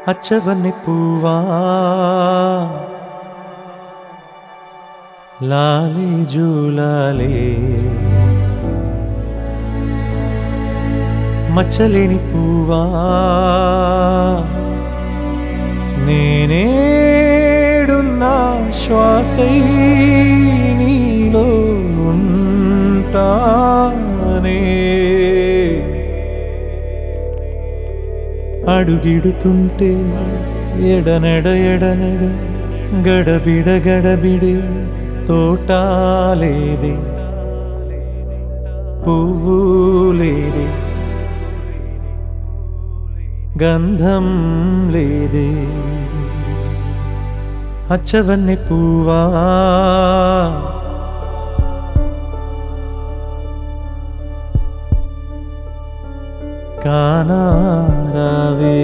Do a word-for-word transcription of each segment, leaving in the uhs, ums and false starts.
అచ్చవన్నె పువ్వా లాలే జూలాలే మచ్చలేని పువ్వా నేనేడున్నా శ్వాసై నీలో ఉంటానే అడుగిడుతుంటే ఎడనెడ ఎడనెడ గడబిడ గడబిడే తోటాలేదే పువ్వు లేదే గంధం లేదే అచ్చవన్నె పువ్వా కానారావే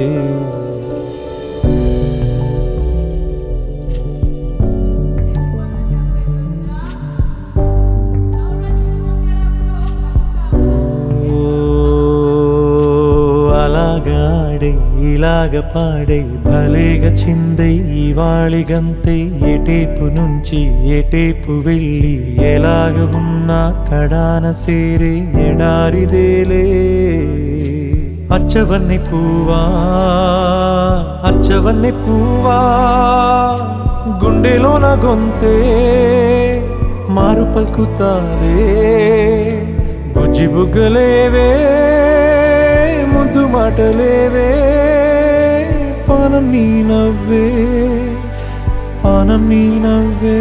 అలాగాడే ఇలాగ పాడే భలేగా చిందై ఇవాళి గంతై ఎటేపు నుంచి ఎటేపు వెళ్ళి ఎలాగ ఉన్నా కడాన సేరే ఎడారిదేలే అచ్చవన్నె పువ్వా అచ్చవన్నె పువ్వా గుండెలోన గొంతే మారు పలుకుతాదే బుజ్జి బుగ్గలేవే ముద్దు మాటలేవే పానం నీ నవ్వే పానం నీ నవ్వే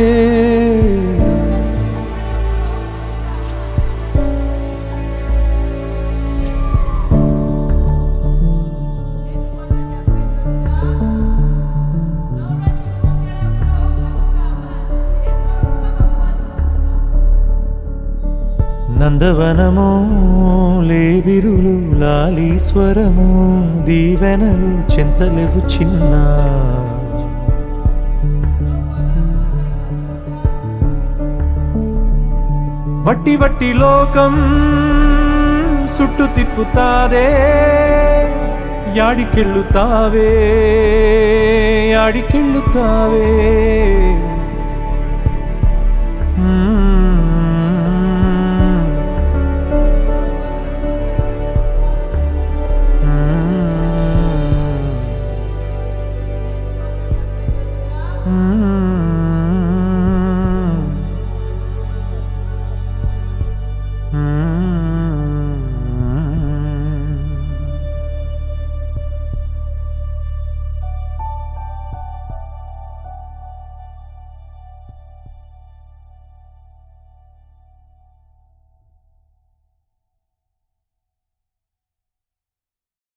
నందవనమో లేవిరులు లాలీశ్వరము దీవెనలు చింతలేవు చిన్న వట్టి వట్టి లోకం సుట్టు తిప్పుతాదే యాడికెళ్ళుతావే యాడికెళ్ళుతావే